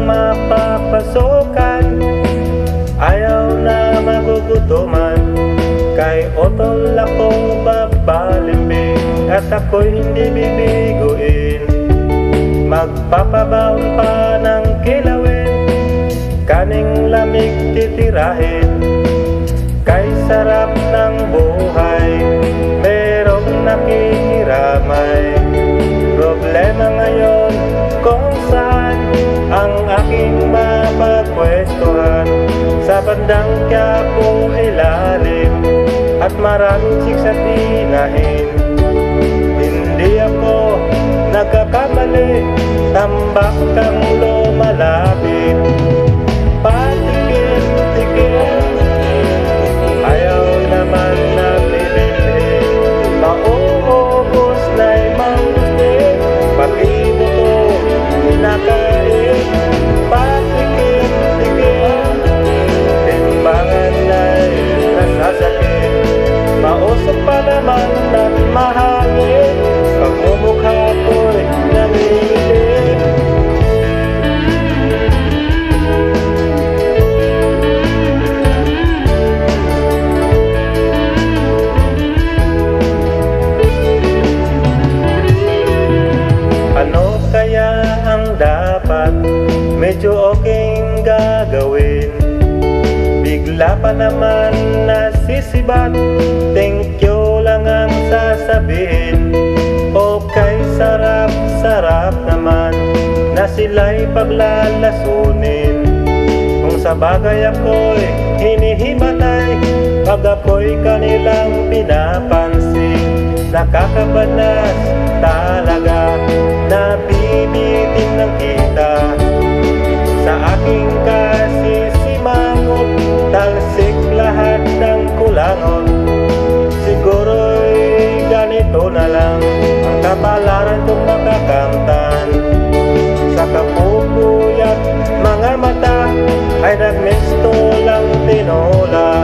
nang mapapasokan, ayaw na magugutuman. Kay otol ako babalimbing, at ako'y hindi bibiguin. Magpapabaon pa ng kilawin, kaning lamig titirahin. Kay sarap ng buhay, merong nakikiramay. Problema ngayon kung saan ang aking mapapwestuhan. Sa bandang Quiapo ilalim, at maraming siksat inahin. Hindi ako nagkakamali, tambak kang lumalapit. Patikim-tikim, ayaw naman na bilhin. Mauubos na'y mangustin, pati mo to kinakain. Patikim-tikim, timbangan na'y nasasakit. Mausap pa naman at mahangin, pagmumukha ko'y nangiitim. Ano kaya ang dapat medyo okay'ng gagawin? Bigla pa naman nasisibat, thank you lang ang sasabihin. Okay, sarap-sarap naman na sila'y paglalasunin. Kung sa bagay ako'y hinihimatay, pag ako'y kanilang pinapansin. Nakakabanas talaga, nabibitin ng kita. Sa aking kasisimangot, talsik lahat ng kulangot. Siguro'y ganito na lang ang kapalaran kong makakamtan. Sa kapupuyat mga mata ay nagmisto lang tinola.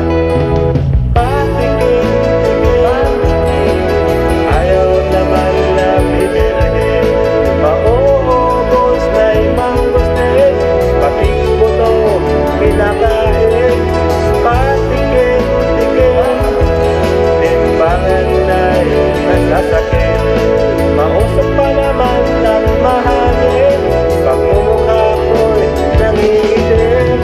Patikim-tikim, ayaw naman na bibilhin. Mauubos na'y mangustin, pati buto kinakain. Patikim-tikim, timbangan na'y nasasakit. Mausap pa naman ng mahangin, pagmumukha ko'y nangiitim.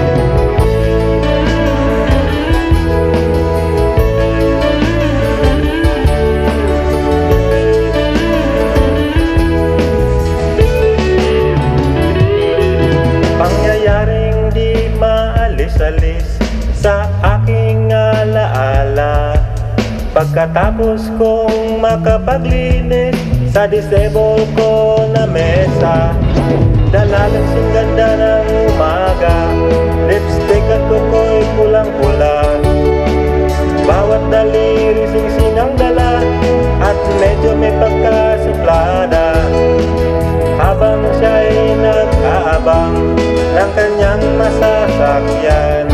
Pangyayaring di maalis-alis sa aking alaala. Pagkatapos kong makapaglinis sa disable ko na mesa, dalalagsing ganda ng umaga, lipstick at kuko'y pulang-pula. Bawat daliri sing-sing ang dala, at medyo may pagkasuplada. Habang siya'y nag-aabang ng kanyang masasakyan,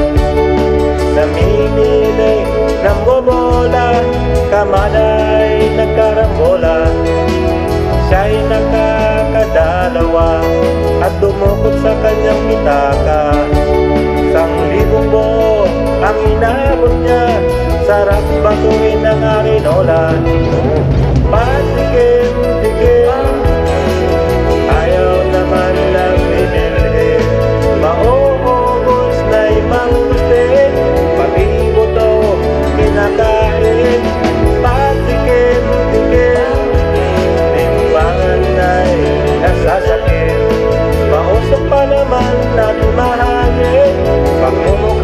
namimili ng bobola, kamana'y nagkarambola. Siya'y nakakadalawa at dumukot sa kanyang pitaka. 1,000 buo ang inabot niya, sarap batuin ng arinola. Patikim-tikim, ayaw naman lang binilhin. Mauubos na'y mangustin, pati buto kinakain. Patikim-tikim, timbangan na'y nasasakit. Mausap pa naman at mahangin, pagmumukha